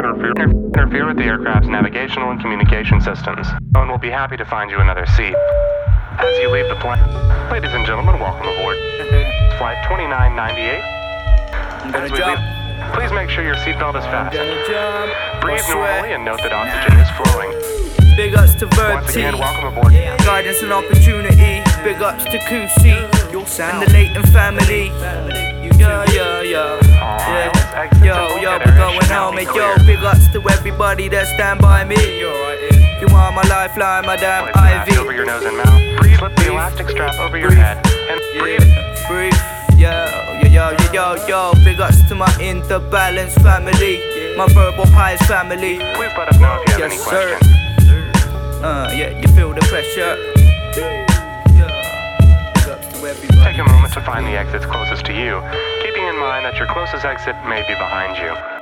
interfere with the aircraft's navigational and communication systems. And we'll be happy to find you another seat. As you leave the plane, ladies and gentlemen, welcome aboard Flight 2998. As we leave, please make sure your seatbelt is fastened. Breathe normally and note that oxygen is flowing. Big ups to Once Verti, again, welcome aboard. guidance and opportunity. Big ups to Kusi and the Leighton family. Yo, we're going home, and yo, big ups to everybody that stand by me. You are my lifeline, Madame Place the mask Ivy. over your nose and mouth. Breathe. Slip the elastic strap over your head. And breathe. Breathe, yo, big ups to my Interbalance family, my Verbal Highs family. Please let us know if you have any Yes, sir. questions. Yeah, you feel the pressure. Take a moment to find the exits closest to you, keeping in mind that your closest exit may be behind you.